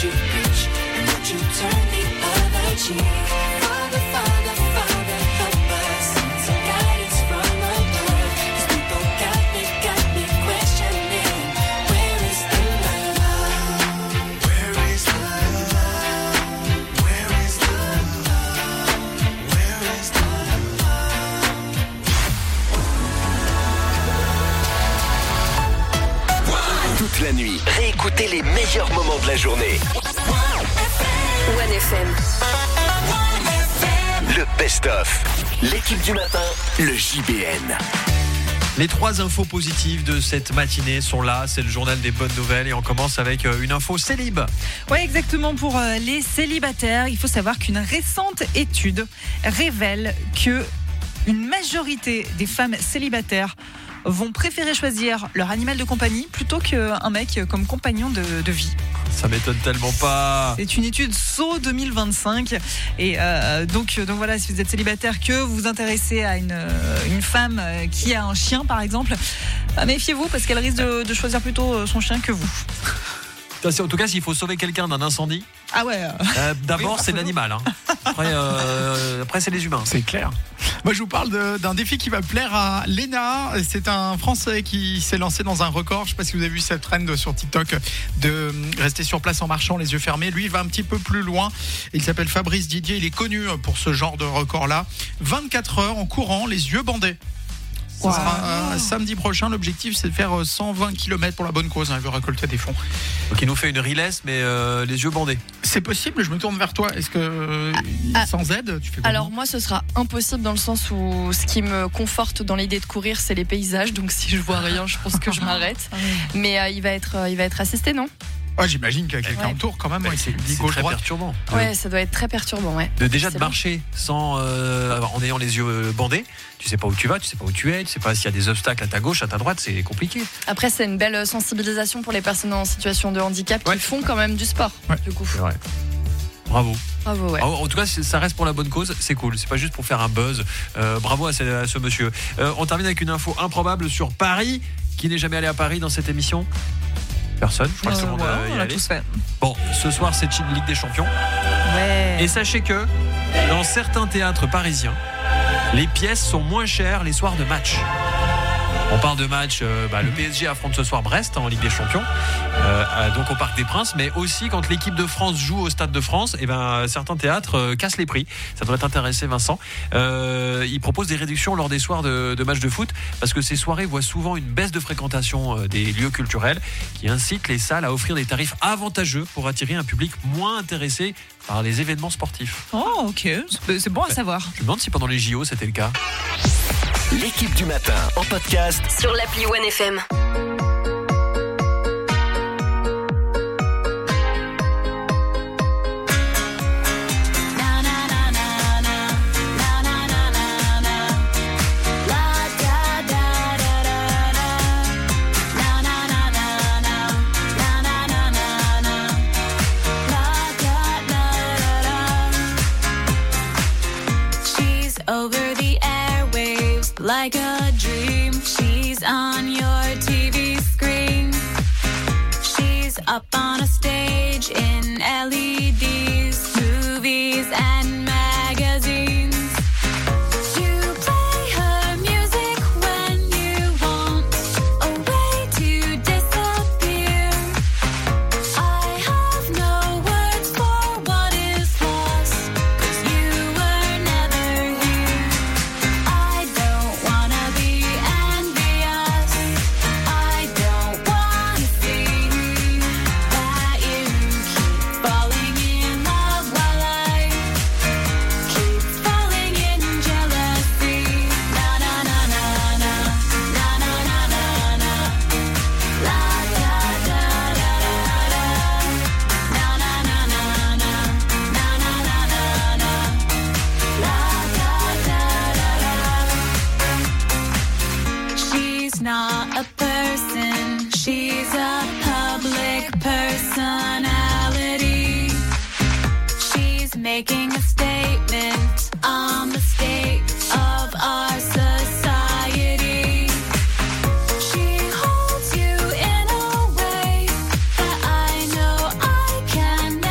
you preach? And would you turn the other cheek? Father, Father, Father, help us. Send some guidance from above. These people got me questioning. Where is the love? Where is the love? Where is the love? Where is the love? Toute la nuit, réécoutez les meilleurs moments de la journée. 1FM. Le best-of. L'équipe du matin, le JBN. Les 3 infos positives de cette matinée sont là, c'est le journal des bonnes nouvelles et on commence avec une info célib. Oui, exactement, pour les célibataires, il faut savoir qu'une récente étude révèle que une majorité des femmes célibataires vont préférer choisir leur animal de compagnie plutôt qu'un mec comme compagnon de vie. Ça m'étonne tellement pas. C'est une étude SO 2025 et donc voilà, si vous êtes célibataire, que vous vous intéressez à une femme qui a un chien par exemple, méfiez-vous parce qu'elle risque de choisir plutôt son chien que vous. En tout cas, s'il faut sauver quelqu'un d'un incendie, ah ouais. D'abord c'est l'animal. Hein. Après c'est les humains. C'est clair. Moi je vous parle d'un défi qui va plaire à Léna. C'est un Français qui s'est lancé dans un record. Je ne sais pas si vous avez vu cette trend sur TikTok de rester sur place en marchant les yeux fermés. Lui il va un petit peu plus loin. Il s'appelle Fabrice Didier. Il est connu pour ce genre de record là. 24 heures en courant les yeux bandés. Ça sera samedi prochain. L'objectif c'est de faire 120 km pour la bonne cause. Il veut récolter des fonds. Donc il nous fait une relais mais les yeux bandés. C'est possible, je me tourne vers toi. Est-ce que sans aide tu fais comment? Alors moi ce sera impossible dans le sens où ce qui me conforte dans l'idée de courir c'est les paysages. Donc si je vois rien je pense que je m'arrête. Mais il va être assisté, non? Ouais, j'imagine qu'il y a quelqu'un autour quand même. Ouais, c'est très perturbant. Ouais, ça doit être très perturbant. Ouais. De marcher sans en ayant les yeux bandés, tu sais pas où tu vas, tu sais pas où tu es, tu sais pas s'il y a des obstacles à ta gauche, à ta droite, c'est compliqué. Après, c'est une belle sensibilisation pour les personnes en situation de handicap qui font quand même du sport. Ouais. Du coup. C'est vrai. Bravo. Bravo, ouais. En tout cas, ça reste pour la bonne cause, c'est cool. C'est pas juste pour faire un buzz. Bravo à ce monsieur. On termine avec une info improbable sur Paris. Qui n'est jamais allé à Paris dans cette émission? Personne, je crois que tout le monde on l'a tous fait. Bon, ce soir c'est Ligue des Champions. Ouais. Et sachez que dans certains théâtres parisiens, les pièces sont moins chères les soirs de match. On parle de match, le PSG affronte ce soir Brest en Ligue des Champions, donc au Parc des Princes, mais aussi quand l'équipe de France joue au Stade de France, certains théâtres cassent les prix. Ça devrait t'intéresser, Vincent. Ils proposent des réductions lors des soirs de matchs de foot, parce que ces soirées voient souvent une baisse de fréquentation des lieux culturels, qui incite les salles à offrir des tarifs avantageux pour attirer un public moins intéressé par les événements sportifs. Oh ok, c'est bon à savoir. Je me demande si pendant les JO c'était le cas. L'équipe du matin en podcast sur l'appli 1FM. Over the airwaves like a dream. She's on your TV screen. She's up on a stage in LEDs, movies and magazines. You play her music when you want a way to disappear. I have no words for what is lost, 'cause you were never here. I don't wanna be envious. I don't wanna see that you keep falling in love while I keep falling in jealousy. Na na na na na, na na na na na, la da da da da da, na na na na na, na na na na na, la da da da da. She's not a person, she's a public personality. She's making a statement on the state of our society. She holds you in a way that I know I cannot.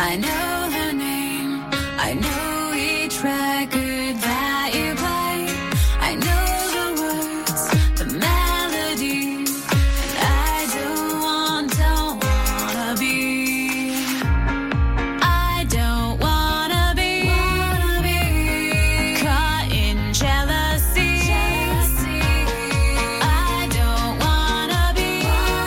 I know her name. I know each record that you play. I know the words, the melody. And I don't wanna be. I don't wanna be caught in jealousy. I don't wanna be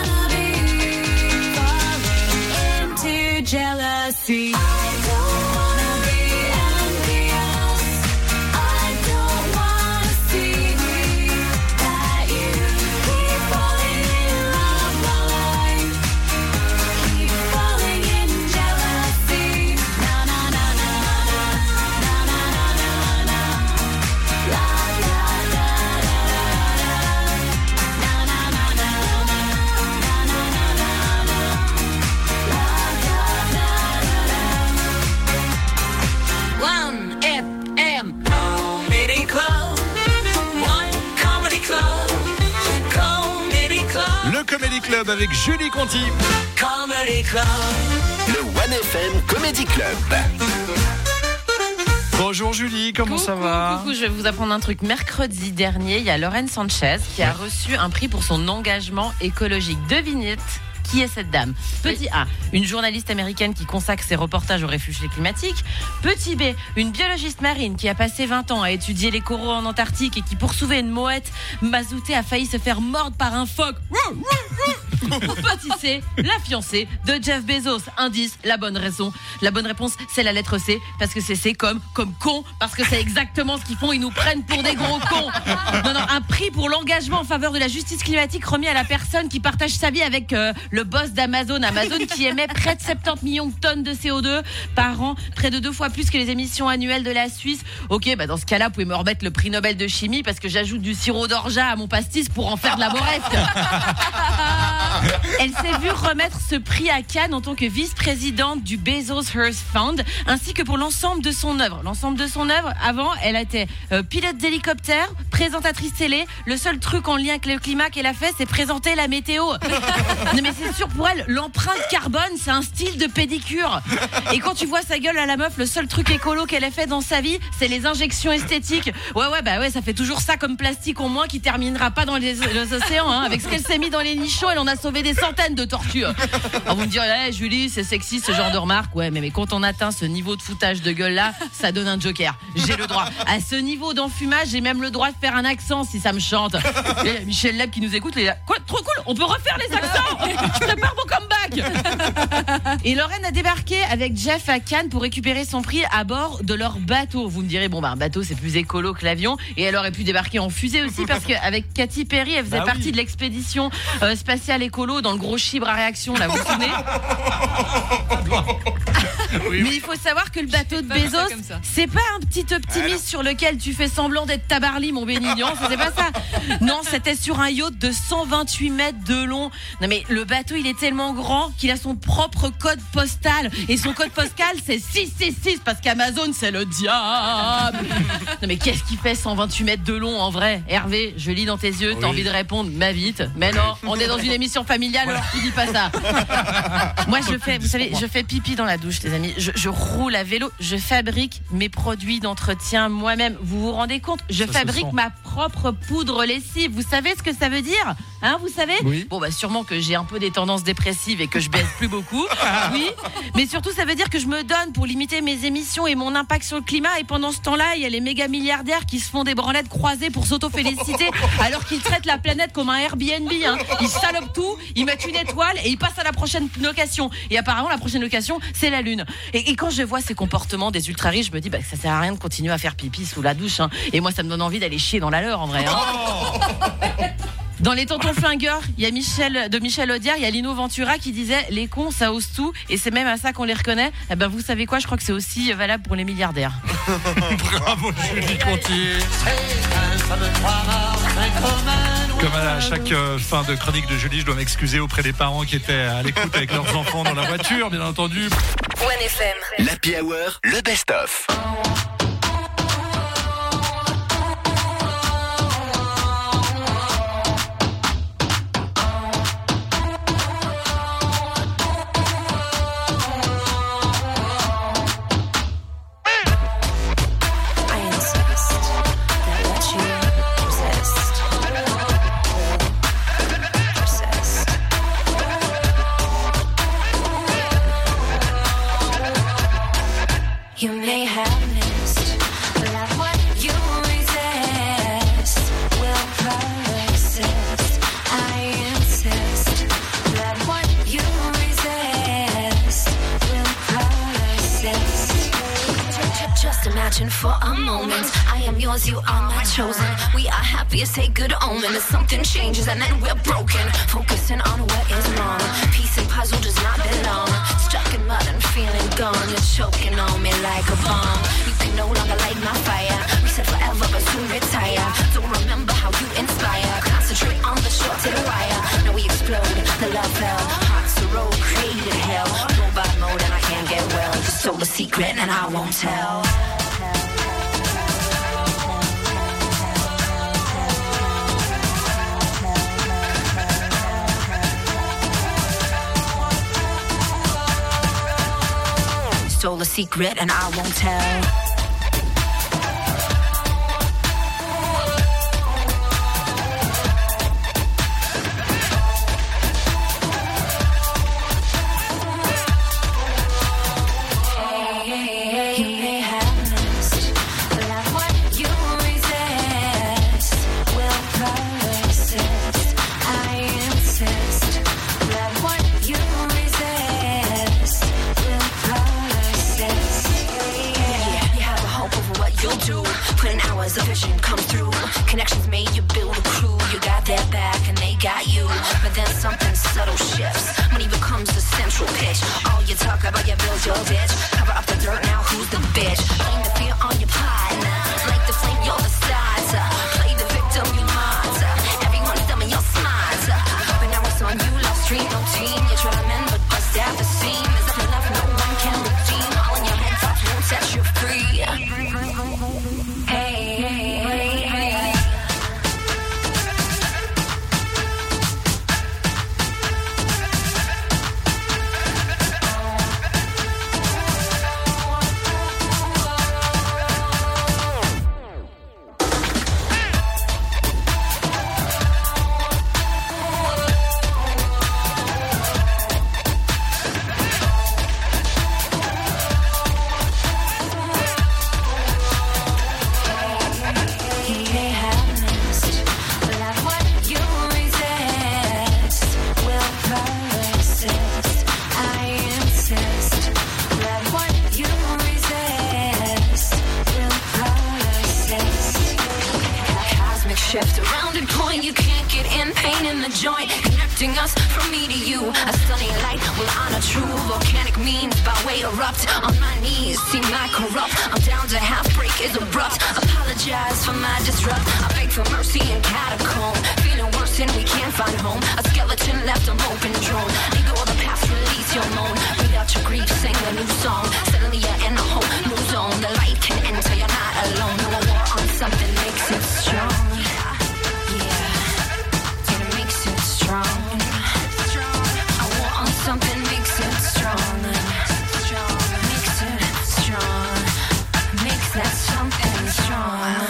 falling into jealousy. I don't wanna be envious. I don't wanna see that you keep falling in love while I keep falling in jealousy. Na na na na na na na na na. La la la la la. Na na na na na na na na na. La la la la. One FM Comedy Club. One Comedy Club. Comedy Club. Le Comedy Club avec Julie Conti. Comedy Club. Le 1FM Comedy Club. Bonjour Julie, comment ça va? Coucou, je vais vous apprendre un truc. Mercredi dernier, il y a Lauren Sanchez qui a reçu un prix pour son engagement écologique. Devinez qui est cette dame. Petit A, une journaliste américaine qui consacre ses reportages aux réfugiés climatiques. Petit B, une biologiste marine qui a passé 20 ans à étudier les coraux en Antarctique et qui, pour sauver une mouette mazoutée, a failli se faire mordre par un phoque. Ou petit C, la fiancée de Jeff Bezos. Indice, la bonne raison. La bonne réponse, c'est la lettre C, parce que c'est C comme con, parce que c'est exactement ce qu'ils font, ils nous prennent pour des gros cons. Non, un prix pour l'engagement en faveur de la justice climatique remis à la personne qui partage sa vie avec le boss d'Amazon. Amazon qui émet près de 70 millions de tonnes de CO2 par an, près de 2 fois plus que les émissions annuelles de la Suisse. Ok, dans ce cas-là, vous pouvez me remettre le prix Nobel de chimie parce que j'ajoute du sirop d'orgeat à mon pastis pour en faire de la moresque. Elle s'est vue remettre ce prix à Cannes en tant que vice-présidente du Bezos Earth Fund, ainsi que pour l'ensemble de son œuvre. L'ensemble de son œuvre, avant, elle était pilote d'hélicoptère, présentatrice télé. Le seul truc en lien avec le climat qu'elle a fait, c'est présenter la météo. Non mais c'est sûr, pour elle, l'empreinte carbone, c'est un style de pédicure. Et quand tu vois sa gueule à la meuf, le seul truc écolo qu'elle a fait dans sa vie, c'est les injections esthétiques. Ouais, ça fait toujours ça comme plastique en moins qui terminera pas dans les océans. Avec ce qu'elle s'est mis dans les nichons, elle en a sauvé des centaines de tortues. Alors vous me direz, Julie, c'est sexy ce genre de remarque. Ouais, mais quand on atteint ce niveau de foutage de gueule là, ça donne un joker. J'ai le droit. À ce niveau d'enfumage, j'ai même le droit de faire un accent si ça me chante. Et Michel Leb qui nous écoute, il est là. Quoi, trop cool, on peut refaire les accents. Je prépare mon comeback. Et Lauren a débarqué avec Jeff à Cannes pour récupérer son prix à bord de leur bateau. Vous me direz, un bateau c'est plus écolo que l'avion. Et elle aurait pu débarquer en fusée aussi parce qu'avec Katy Perry, elle faisait partie de l'expédition spatiale écolo dans le gros chibre à réaction, là, vous vous souvenez? Mais il faut savoir que le bateau de Bezos, c'est pas un petit optimiste sur lequel tu fais semblant d'être Tabarly, mon bénignon, c'est pas ça. Non, c'était sur un yacht de 128 mètres de long. Non mais le bateau, il est tellement grand qu'il a son propre code postal. Et son code postal, c'est 666 parce qu'Amazon, c'est le diable. Non mais qu'est-ce qu'il fait 128 mètres de long en vrai? Hervé, je lis dans tes yeux, t'as envie de répondre, ma vite. Mais non, on est dans une émission familiale, alors tu dis pas ça. Moi, je fais pipi dans la douche, les amis. Je roule à vélo, je fabrique mes produits d'entretien moi-même. Vous vous rendez compte? Je fabrique ma propre poudre lessive. Vous savez ce que ça veut dire? Vous savez? Oui. Bon, sûrement que j'ai un peu des tendances dépressives et que je baisse plus beaucoup. Oui. Mais surtout, ça veut dire que je me donne pour limiter mes émissions et mon impact sur le climat. Et pendant ce temps-là, il y a les méga milliardaires qui se font des branlettes croisées pour s'auto-féliciter alors qu'ils traitent la planète comme un Airbnb. Ils salopent tout, ils mettent une étoile et ils passent à la prochaine location. Et apparemment, la prochaine location, c'est la Lune. Et quand je vois ces comportements des ultra riches, je me dis que ça sert à rien de continuer à faire pipi sous la douche. Et moi, ça me donne envie d'aller chier dans la leur, en vrai. Dans les tontons flingueurs, il y a Michel Audiard, il y a Lino Ventura qui disait les cons ça ose tout et c'est même à ça qu'on les reconnaît. Vous savez quoi, je crois que c'est aussi valable pour les milliardaires. Bravo Julie Conti. Comme à chaque fin de chronique de Julie, je dois m'excuser auprès des parents qui étaient à l'écoute avec leurs enfants dans la voiture, bien entendu. 1FM, l'Happy Hour, le best-of. You may have missed, but like what you resist will persist. I insist that what you resist will persist. Just imagine for a moment, I am yours, you are my chosen. We are happy, it's a good omen. If something changes and then we're broken, focusing on what is wrong. Piece and puzzle does not belong. Stuck in mud and feeling gone. You're choking on me like a bomb. You can no longer light my fire. We said forever but soon retire. Don't remember how you inspire. Concentrate on the short to the wire. Now we explode, the love fell. Hearts a road, created hell. Robot mode and I can't get well. You stole a secret and I won't tell. Stole a secret and I won't tell. Connections made you build a crew. You got their back and they got you. But then something subtle shifts. Money becomes the central pitch. All you talk about, you build your ditch. Cover up the dirt, now who's the bitch? Blame the fear on your partner. Like the flame, you're the starter. Play the victim, you martyr. Everyone's dumb and you're smarter. But now it's on you, lost dream, no team. You try to mend, but bust at the seam. There's nothing left, no one can redeem. All in your head, thoughts won't set you free. Hey, hey, hey, hey. Shift around and point, you can't get in. Pain in the joint, connecting us from me to you. A stunning light will honor true. Volcanic means by way erupt. On my knees, see my corrupt. I'm down to half break is abrupt. Apologize for my disrupt. I beg for mercy in catacomb. Feeling worse and we can't find home. A skeleton left a moping drone. Let go of the past, release your moan. Without your grief, sing a new song. Suddenly you're in a whole new zone. The light can enter, you're not alone. No war on something makes it strong. Something makes it strong. Makes it strong. Makes that something strong.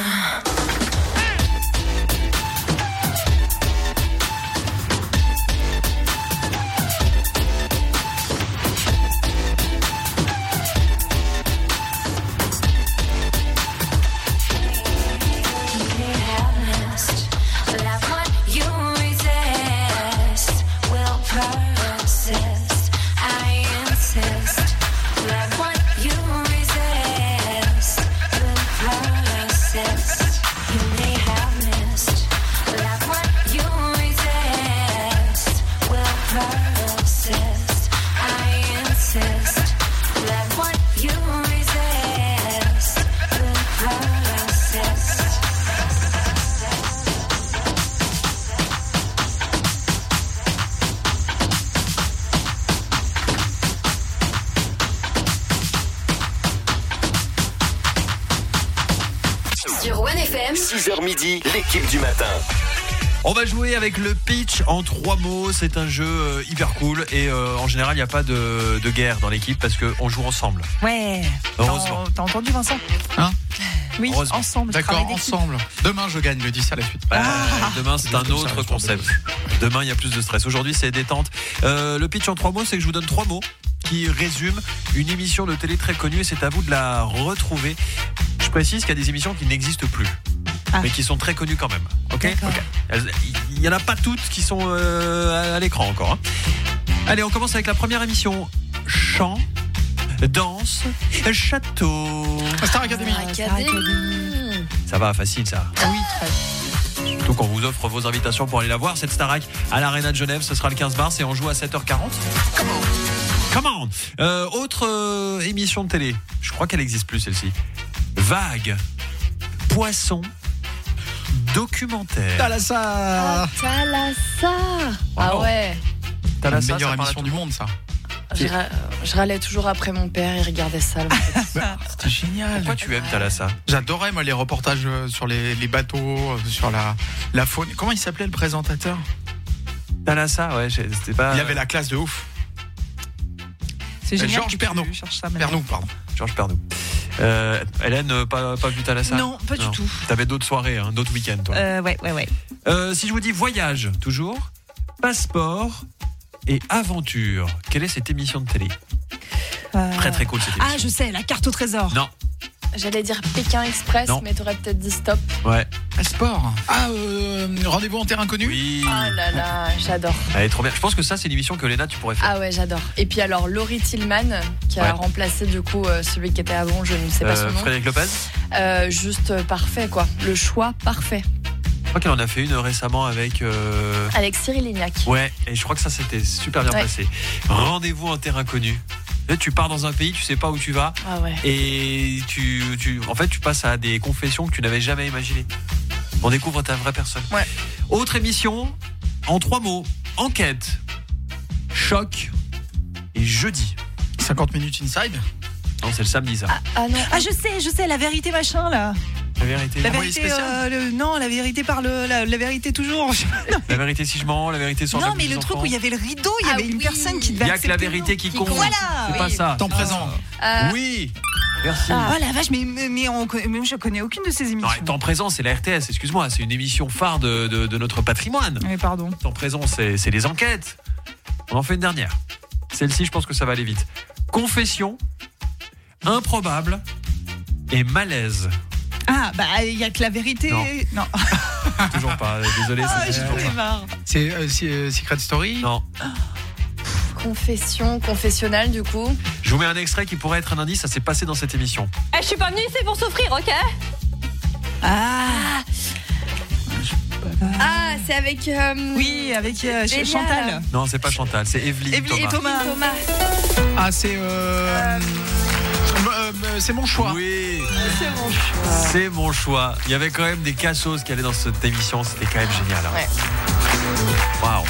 Sur One FM, 6h midi, l'équipe du matin. On va jouer avec le pitch en 3 mots. C'est un jeu hyper cool et en général il n'y a pas de guerre dans l'équipe parce qu'on joue ensemble. Ouais. Heureusement. T'as entendu Vincent? Hein? Oui, Heureusement. ensemble. D'accord, ensemble. Demain je gagne, le 10 à la suite. Demain c'est un autre concept. Demain il y a plus de stress. Aujourd'hui c'est détente. Le pitch en 3 mots, c'est que je vous donne 3 mots qui résume une émission de télé très connue et c'est à vous de la retrouver. Je précise qu'il y a des émissions qui n'existent plus. Mais qui sont très connues quand même. Ok. Il n'y en a pas toutes qui sont à l'écran encore. Allez, on commence avec la première émission. Chant, danse, château. Star Academy. Ça va, facile ça. Oui, très. Donc on vous offre vos invitations pour aller la voir, cette Starac à l'Arena de Genève. Ce sera le 15 mars et on joue à 7h40. Come on. Autre émission de télé. Je crois qu'elle n'existe plus celle-ci. Vague, poisson, documentaire. Talassa. Ah ouais. La meilleure émission du monde, ça. Je râlais toujours après mon père, il regardait ça. C'était génial. Pourquoi tu aimes Talassa? J'adorais moi les reportages sur les bateaux, sur la faune. Comment il s'appelait le présentateur? Talassa, ouais, c'était pas. Il avait la classe de ouf. C'est génial. Georges Pernaut. Pardon. Georges Pernaut. Hélène, pas vu Talassa? Non, pas du tout. T'avais d'autres soirées, d'autres week-ends, toi. Ouais. Si je vous dis voyage, toujours, passeport et aventure, quelle est cette émission de télé? Très très cool cette émission. Ah, je sais, la carte au trésor. Non. J'allais dire Pékin Express, Non. mais t'aurais peut-être dit stop. Ouais. Sport. Rendez-vous en terrain connu. Oui. Oh là là, j'adore. Elle est trop bien. Je pense que ça, c'est une émission que Léna, tu pourrais faire. Ah ouais, j'adore. Et puis alors, Laurie Tillman, qui a remplacé du coup celui qui était avant, je ne sais pas son nom. Frédéric Lopez. Juste parfait, quoi. Le choix parfait. Je crois qu'elle en a fait une récemment avec Cyril Lignac. Ouais, et je crois que ça c'était super bien passé. Rendez-vous en terrain connu. Là, tu pars dans un pays, tu sais pas où tu vas. Ah ouais. Et en fait, tu passes à des confessions que tu n'avais jamais imaginées. On découvre ta vraie personne. Ouais. Autre émission, en 3 mots. Enquête, choc et jeudi. 50 minutes inside. Non, c'est le samedi ça. Ah non. Ah, je sais, la vérité machin là. La vérité. La Envoyé vérité, spécial non, la vérité par la vérité toujours. La vérité si je mens, la vérité sur Non, l'abus mais des le truc enfants. où il y avait le rideau, il y avait une personne qui devait Il y a que la accepter vérité qui compte. Voilà. C'est pas ça. Temps présent. Oui. Merci. Oh la vache, mais je connais aucune de ces Non, émissions. Temps présent, c'est la RTS, excuse-moi, c'est une émission phare de notre patrimoine. Oui, pardon. Temps présent, c'est les enquêtes. On en fait une dernière. Celle-ci, je pense que ça va aller vite. Confession, improbable et malaise. Ah, bah, il y a que la vérité. Non. Toujours pas, désolé. C'est toujours pas. marre. C'est Secret Story. Non. Confessionnal du coup. Je vous mets un extrait qui pourrait être un indice, ça s'est passé dans cette émission. Je suis pas venue ici pour souffrir, ok? Ah, c'est avec. Oui, avec Delia, Chantal. là. Non, c'est pas Chantal, c'est Evelyne Thomas. Thomas. Ah, c'est mon choix. Oui, c'est mon choix. Il y avait quand même des cassos qui allaient dans cette émission, c'était quand même génial. Ouais. Waouh.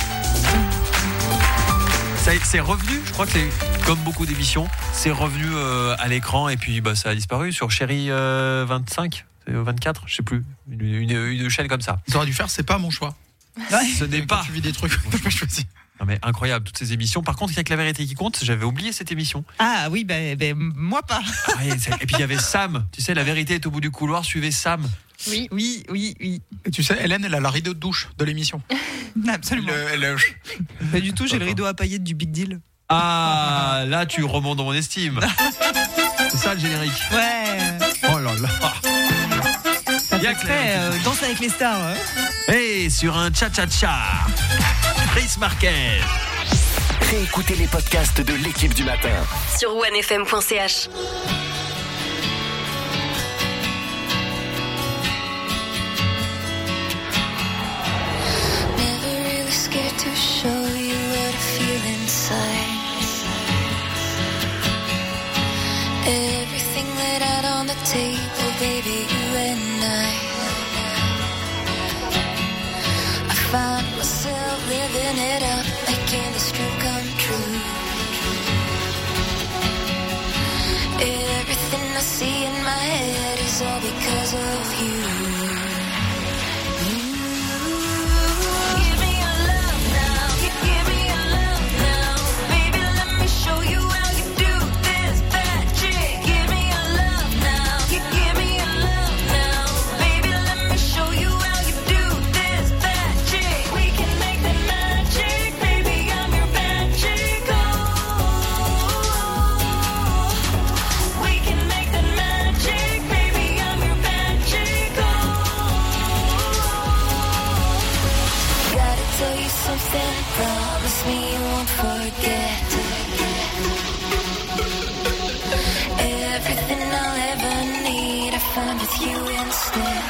C'est revenu, je crois que c'est comme beaucoup d'émissions, c'est revenu à l'écran et puis ça a disparu sur Chérie 25, 24, je sais plus, une chaîne comme ça. Tu aurais dû faire, c'est pas mon choix. Ce n'est Quand pas. tu vis des trucs, je pas choisi. Non mais incroyable toutes ces émissions. Par contre, avec la vérité qui compte, j'avais oublié cette émission. Ah oui, moi pas. Ah, et puis il y avait Sam. Tu sais, la vérité est au bout du couloir. Suivez Sam. Oui. Et tu sais, Hélène, elle a la rideau de douche de l'émission. Absolument. Elle Pas du tout, j'ai le rideau à paillettes du Big Deal. Ah, là tu remontes dans mon estime. C'est ça le générique. Ouais. Oh là là. Ça fait très Danse avec les stars. Hein. Et sur un cha-cha-cha, Chris Marquez. Réécoutez les podcasts de l'équipe du matin Sur onefm.ch. Never really scared to show you what I feel inside. Everything laid out on the table, baby, you and I found myself living it up, making this dream come true. Everything I see in my head is all because of you. find with you instead.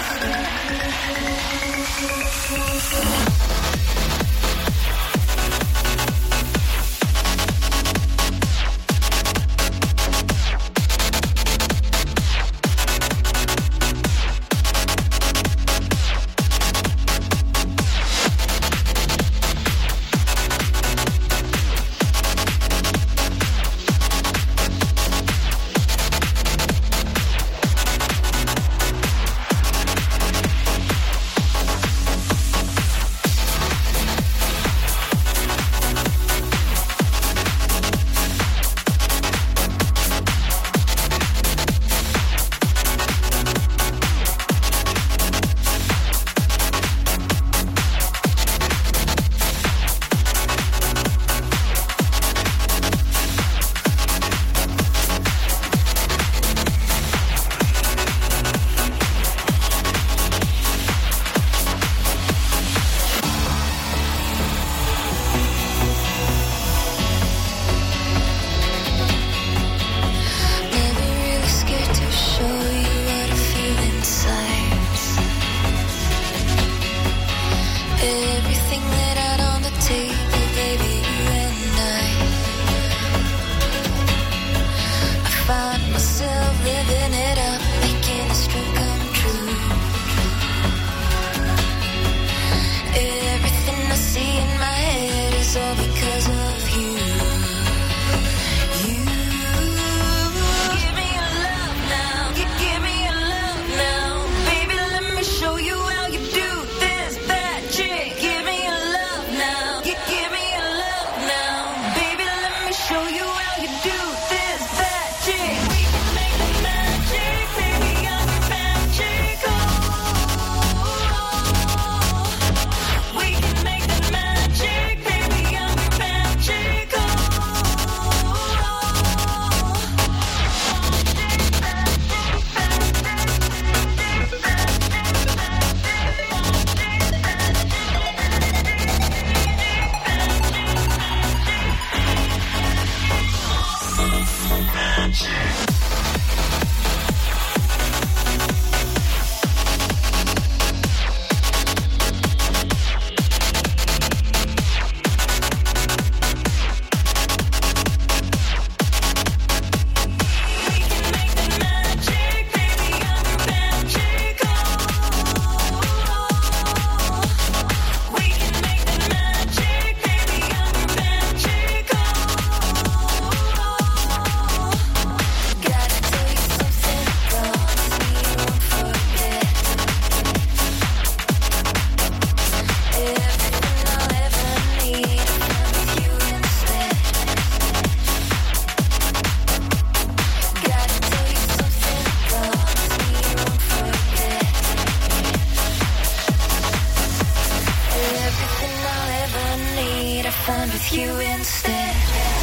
find with you instead.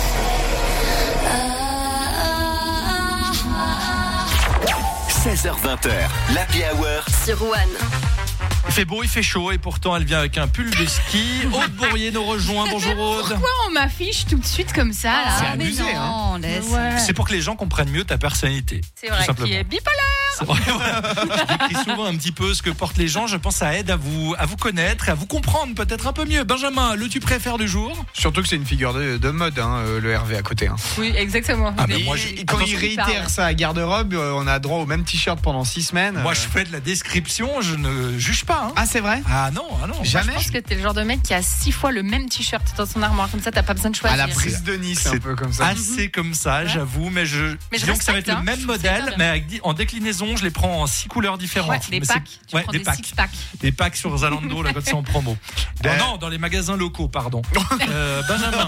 16h20, l'Happy Hour sur One. Il fait beau, il fait chaud et pourtant elle vient avec un pull de ski. Aude Bourrier nous rejoint. Bonjour Aude. Pourquoi on m'affiche tout de suite comme ça là? C'est amusé, non, laisse. Ouais. C'est pour que les gens comprennent mieux ta personnalité. C'est vrai qu'il est bipolaire. C'est vrai, voilà. Je décris souvent un petit peu ce que portent les gens. Je pense que ça aide à vous connaître et à vous comprendre peut-être un peu mieux. Benjamin, le tu préfères du jour? Surtout que c'est une figure de mode, hein, le Hervé à côté. Hein. Oui, exactement. Ah, mais Et moi, quand il réitère sa garde-robe, on a droit au même t-shirt pendant 6 semaines. Moi, je fais de la description, je ne juge pas. Hein. Ah, c'est vrai? Ah non. Jamais. Je pense que t'es le genre de mec qui a 6 fois le même t-shirt dans son armoire. Comme ça, t'as pas besoin de choisir. À la prise de Nice, un peu comme ça. Assez comme ça, j'avoue, mais disons que ça va être le même modèle, mais en déclinaison, je les prends en 6 couleurs différentes. Ouais, des Mais packs. Tu prends des six packs. Des packs sur Zalando, là, quand c'est en promo. Non, dans les magasins locaux, pardon. Benjamin.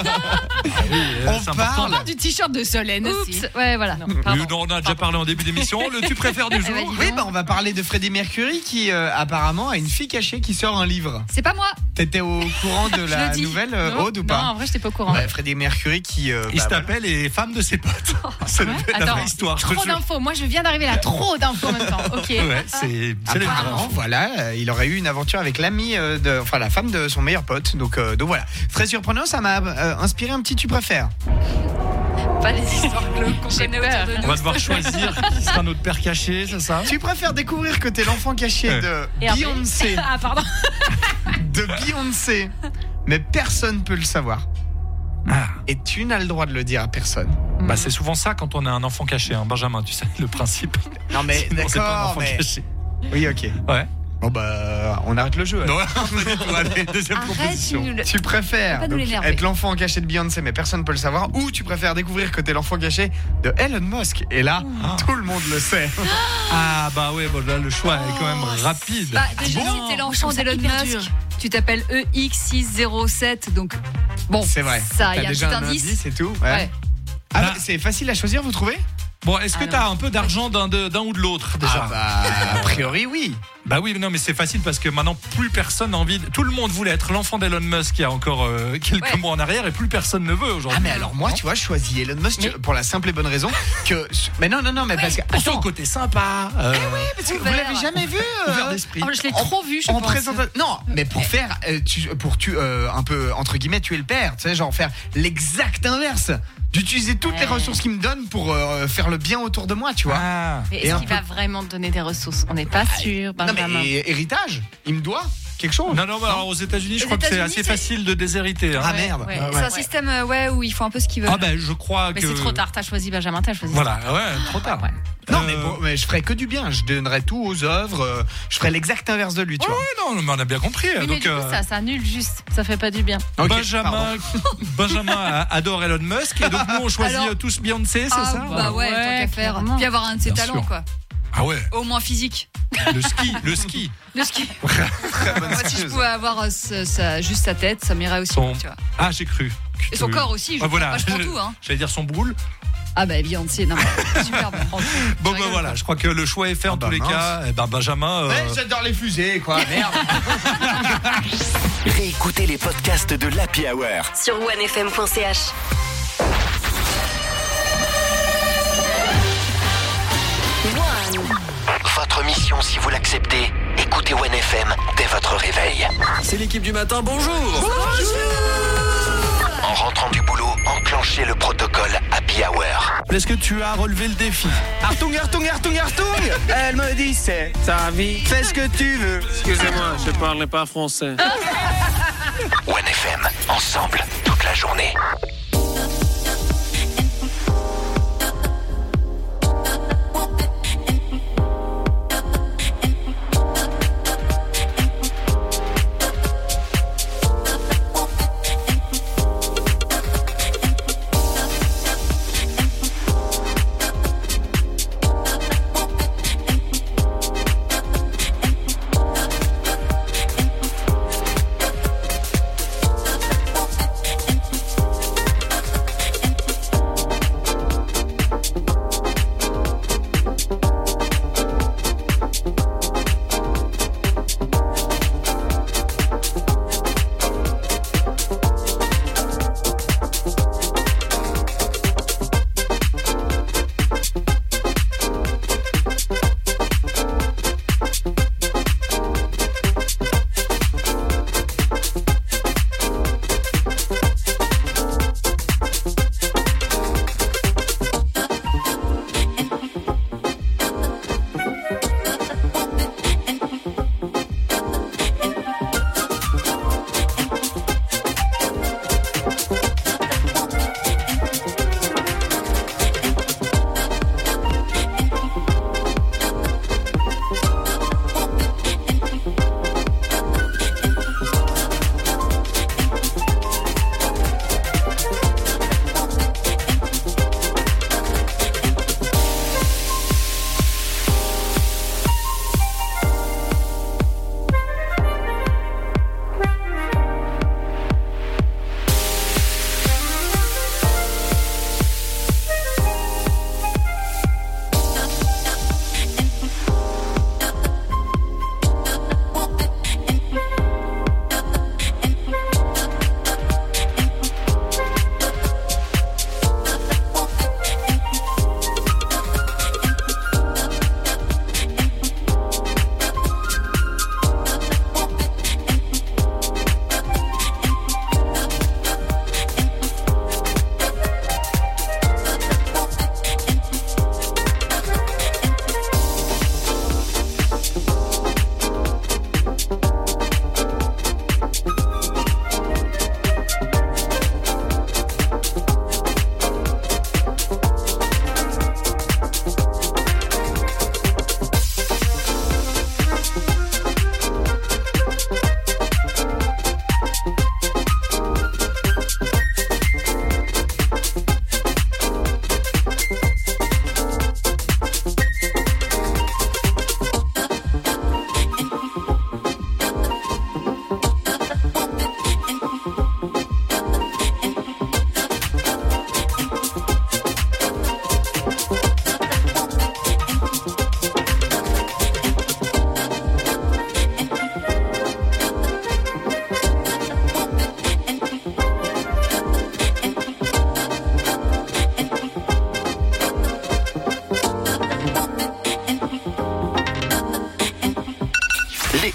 On parle du t-shirt de Solène aussi. Ouais, voilà. Non, on a déjà parlé en début d'émission. Le tu préfères du jour? Oui, on va parler de Freddie Mercury qui apparemment a une fille cachée qui sort un livre. C'est pas moi. T'étais au courant de la nouvelle, Aude, ou pas? Non, en vrai, j'étais pas au courant. Freddie Mercury qui... il se tapait les femmes de ses potes. C'est la vraie histoire. Trop d'infos. Moi, je viens d'arriver là. Trop d'infos en même temps. Ok. Ouais, c'est les apparemment, voilà, il aurait eu une aventure avec l'ami, la femme de son meilleur pote. Donc voilà, très surprenant. Ça m'a inspiré un petit tu préfères. Pas les histoires glauques qu'on connaît autour de nous. On va devoir choisir qui sera notre père caché, c'est ça? Tu préfères découvrir que t'es l'enfant caché de Beyoncé. Ah, pardon. De Beyoncé. Mais personne peut le savoir. Et tu n'as le droit de le dire à personne. Bah, c'est souvent ça quand on a un enfant caché, hein. Benjamin, tu sais le principe. Non mais Sinon, c'est pas un d'accord, enfant mais... caché. Oui, ok. Ouais. Bon bah, on arrête le jeu. Non, pas du tout. Allez, deuxième proposition. Tu préfères Pas nous donc, l'énerver. être l'enfant caché de Beyoncé, mais personne ne peut le savoir, ou tu préfères découvrir que t'es l'enfant caché de Elon Musk. Et là, tout le monde le sait. Ah bah ouais, bon, là le choix est quand même rapide. Bah, déjà, si t'es l'enfant d'Elon Musk, tu t'appelles EX607, donc bon, C'est vrai. ça, il y T'as a un déjà petit un indice. indice et tout. Ouais. Ah, Là- c'est facile à choisir, vous trouvez? Bon, est-ce que t'as un peu d'argent d'un ou de l'autre déjà? Ah bah, a priori oui. Bah oui, non, mais c'est facile parce que maintenant plus personne n'a envie. Tout le monde voulait être l'enfant d'Elon Musk il y a encore quelques mois en arrière et plus personne ne veut aujourd'hui. Ah mais alors moi, tu vois, je choisis Elon Musk pour la simple et bonne raison que. Mais non, mais parce que. Pour son côté sympa. Parce que vous l'avez jamais vu Ouvert d'esprit. Oh, je l'ai trop vu, je en pense. présentation. Non, mais pour faire, un peu entre guillemets tuer le père, tu sais, genre faire l'exact inverse, d'utiliser toutes les ressources qu'il me donne pour faire le bien autour de moi, tu vois. Ah. Mais Et est-ce un qu'il peu- va vraiment te donner des ressources? On n'est pas sûr, Non Benjamin. mais héritage, il me doit quelque chose. Non, mais alors aux États-Unis, je Aux crois que c'est États-unis, assez c'est- facile de déshériter. Hein. Ah merde. ouais. C'est un système où ils font un peu ce qu'ils veulent. Ah ben je crois Mais que. c'est trop tard, t'as choisi Benjamin, t'as choisi. Voilà, ouais, trop tard. Ouais. Non mais je ferais que du bien, je donnerais tout aux œuvres, je ferais l'exact inverse de lui, tu vois. Ouais, non, mais on a bien compris. Oui, mais donc, du coup, ça annule juste. Ça fait pas du bien. Ok, Benjamin adore Elon Musk et donc nous on choisit Alors- tous Beyoncé, c'est Ah ça? bah ouais, tant qu'à faire. clairement. Puis avoir un de ses Bien talents, sûr. quoi. Ah ouais, Au moins physique. le ski. Le ski. Très bonne Moi, si je excuse. pouvais avoir juste sa tête, ça m'irait aussi. Son- Tu vois. Ah, j'ai cru. Et son corps aussi, je Ah, voilà. prends tout. Hein. J'allais dire son boule. Ah bah Beyoncé, non mais superbe. Bon bah voilà, je crois que le choix est fait en tous les mince. cas. Et ben Benjamin. Ouais, j'adore les fusées, quoi. Merde. Réécoutez les podcasts de l'Happy Hour. Sur onefm.ch. Votre mission, si vous l'acceptez, écoutez OneFM dès votre réveil. C'est l'équipe du matin, bonjour. En rentrant du boulot, enclenchez le protocole Happy Hour. Est-ce que tu as relevé le défi? Artung. Elle me dit c'est ta vie. Fais ce que tu veux. Excusez-moi, je parle pas français. OneFM, ensemble, toute la journée.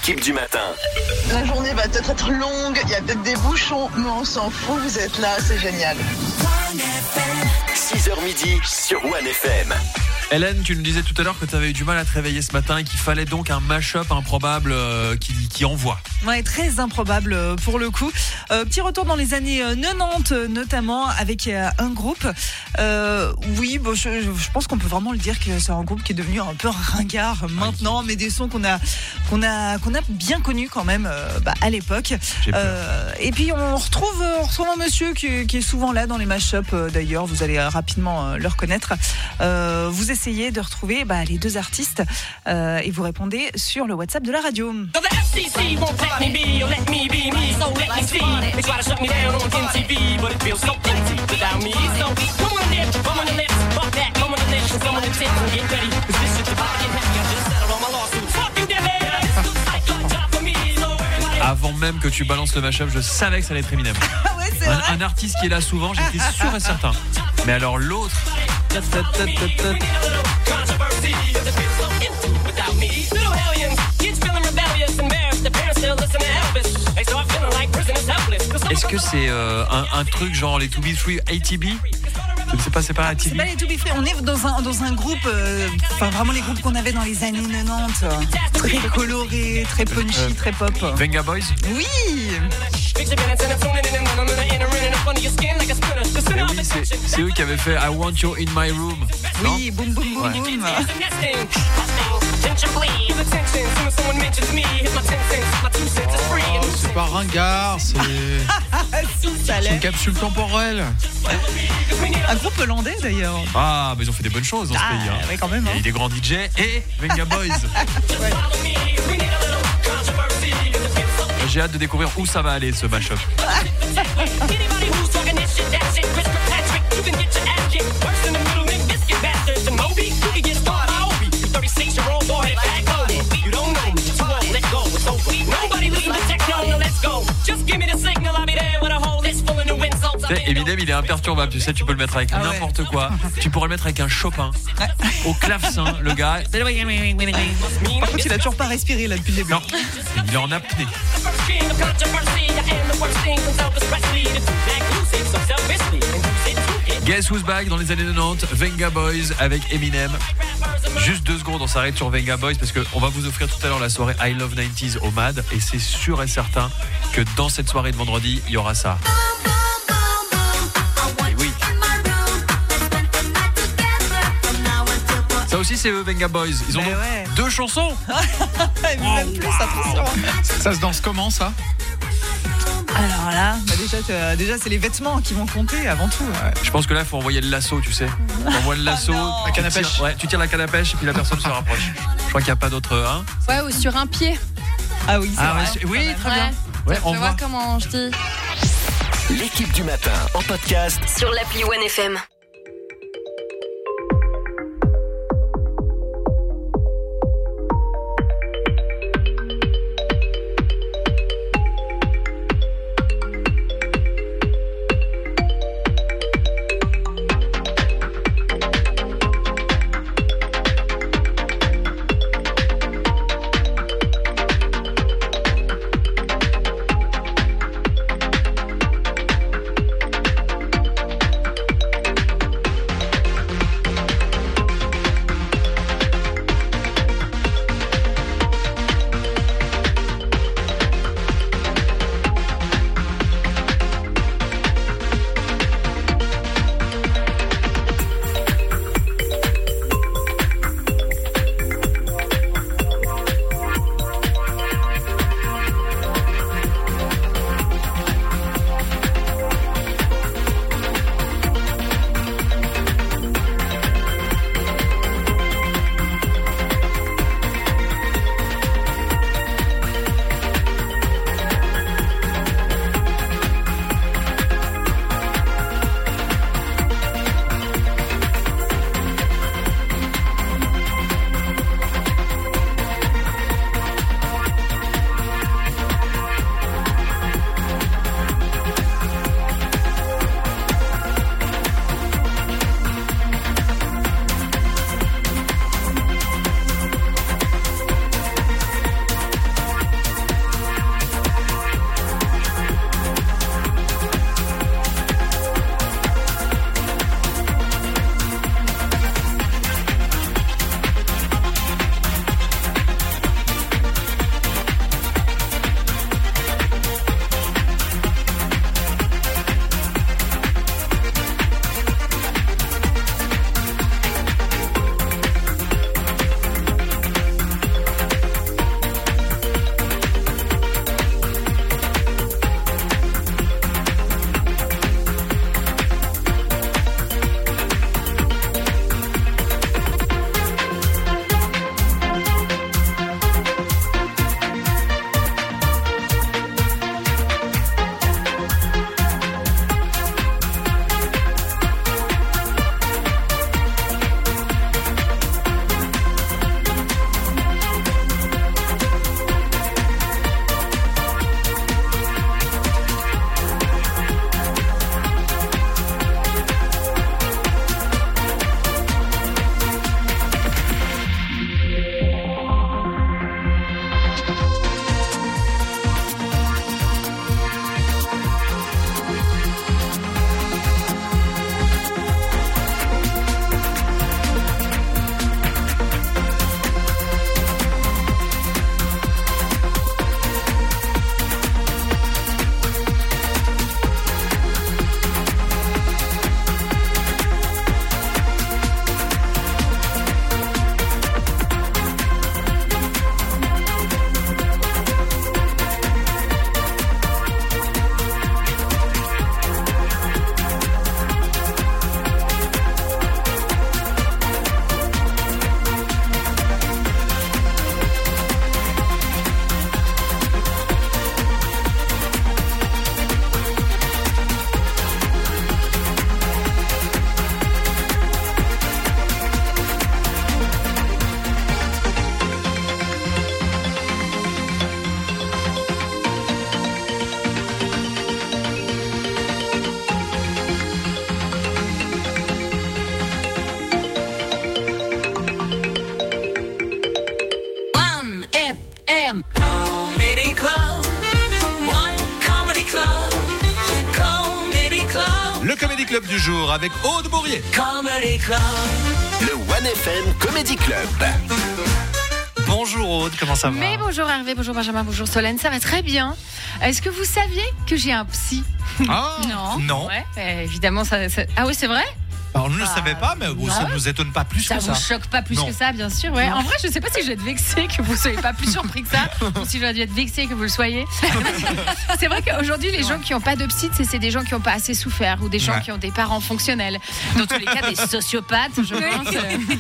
L'équipe du matin. La journée va peut-être être longue, il y a peut-être des bouchons, mais on s'en fout, vous êtes là, c'est génial. 6h midi sur OneFM. Hélène, tu nous disais tout à l'heure que tu avais eu du mal à te réveiller ce matin et qu'il fallait donc un mash-up improbable qui envoie. Ouais, très improbable pour le coup. Petit retour dans les années 90 notamment avec un groupe. Oui, bon, je pense qu'on peut vraiment le dire que c'est un groupe qui est devenu un peu ringard maintenant, mais des sons qu'on a bien connus quand même à l'époque. Et puis on retrouve un monsieur qui est souvent là dans les mash-up. D'ailleurs, vous allez rapidement le reconnaître. Vous essayez de retrouver les deux artistes et vous répondez sur le WhatsApp de la radio. Avant même que tu balances le mashup, je savais que ça allait être Eminem. Ouais, c'est vrai. Un artiste qui est là souvent, j'étais sûr et certain. Mais alors l'autre. Est-ce que c'est un truc genre les To Be Free ATB? Je ne sais pas, c'est pas ATB. C'est pas les To Be Free, on est dans un groupe, vraiment les groupes qu'on avait dans les années 90, très coloré, très punchy, très pop. Venga Boys? Oui. Et oui, c'est eux qui avaient fait I Want You in My Room. Oui, boum boum boum boum. C'est pas ringard, c'est une capsule temporelle. Un groupe hollandais d'ailleurs. Ah, mais ils ont fait des bonnes choses dans ce pays. Hein. Ouais, quand même. Il y a eu des grands DJ et Venga Boys. J'ai hâte de découvrir où ça va aller ce mashup. Eminem, il est imperturbable, tu sais, tu peux le mettre avec n'importe quoi. Tu pourrais le mettre avec un Chopin, au clavecin, le gars. Par contre, il a toujours pas respiré là depuis le début. Non, il est en apnée. Guess Who's Back dans les années 90, Venga Boys avec Eminem. Juste 2 secondes, on s'arrête sur Venga Boys parce qu'on va vous offrir tout à l'heure la soirée I Love 90s au MAD et c'est sûr et certain que dans cette soirée de vendredi, il y aura ça. Et oui. Ça aussi, c'est eux, Venga Boys. Ils ont donc 2 chansons. Même plus, attention. Ça se danse comment ça? Alors là, déjà c'est les vêtements qui vont compter avant tout. Je pense que là, il faut envoyer le lasso, tu sais. On envoie le lasso, la canne à pêche. Tu tires la canne à pêche et puis la personne se rapproche. Je crois qu'il n'y a pas d'autre. Ouais, ou sur un pied. Ah oui, c'est vrai. Oui, très bien. Ouais, on voit comment je dis. L'équipe du matin en podcast sur l'appli OneFM. du jour avec Aude Bourrier. Comedy Club. Le One FM Comedy Club. Bonjour Aude, comment ça va? Mais bonjour Hervé, bonjour Benjamin, bonjour Solène, ça va très bien. Est-ce que vous saviez que j'ai un psy? Ah, non. Ouais, évidemment, ça... Ah oui, c'est vrai? Alors, nous ne le savait pas, mais ça ne nous étonne pas plus que ça. Ça vous choque pas plus que ça, bien sûr. Ouais. En vrai, je sais pas si je vais être vexée que vous soyez pas plus surpris que ça, ou si j'aurais dû être vexée que vous le soyez. C'est vrai qu'aujourd'hui, les gens qui n'ont pas de psy, c'est des gens qui n'ont pas assez souffert, ou des gens qui ont des parents fonctionnels. Dans tous les cas, des sociopathes, je pense.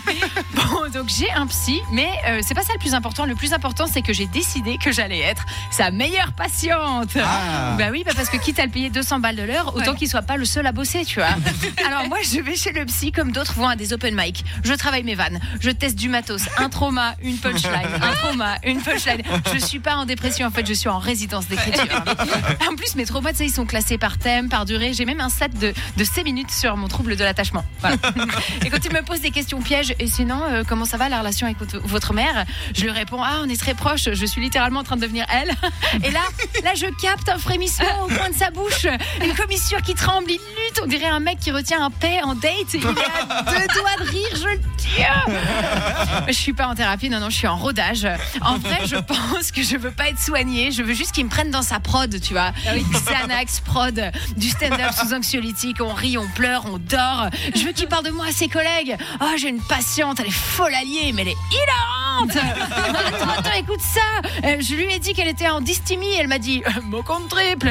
Bon, donc j'ai un psy, mais c'est pas ça le plus important. Le plus important, c'est que j'ai décidé que j'allais être sa meilleure patiente. Bah oui, parce que quitte à le payer 200 balles de l'heure, autant qu'il soit pas le seul à bosser, tu vois. Alors moi, je vais chez le psy comme d'autres vont à des open mic. Je travaille mes vannes, je teste du matos, un trauma, une punchline, un trauma, une punchline. Je suis pas en dépression, en fait, je suis en résidence d'écriture. En plus, mes traumas, ils sont classés par thème, par durée. J'ai même un set de 6 minutes sur mon trouble de l'attachement. Voilà. Et quand il me pose des questions pièges, et sinon, comment ça va la relation avec votre mère? Je lui réponds, on est très proches, je suis littéralement en train de devenir elle. Et là, je capte un frémissement au coin de sa bouche, une commissure qui tremble, il lutte, on dirait un mec qui retient un paix en date. Il est à 2 doigts de rire, je le tiens. Je suis pas en thérapie, non, je suis en rodage. En vrai, je pense que je veux pas être soignée, je veux juste qu'il me prenne dans sa prod, tu vois. Xanax, prod, du stand-up sous anxiolytique, on rit, on pleure, on dort. Je veux qu'il parle de moi à ses collègues. Oh, j'ai une patiente, elle est folle alliée, mais elle est hilarante. Attends, écoute ça. Je lui ai dit qu'elle était en dysthymie, elle m'a dit mot contre triple.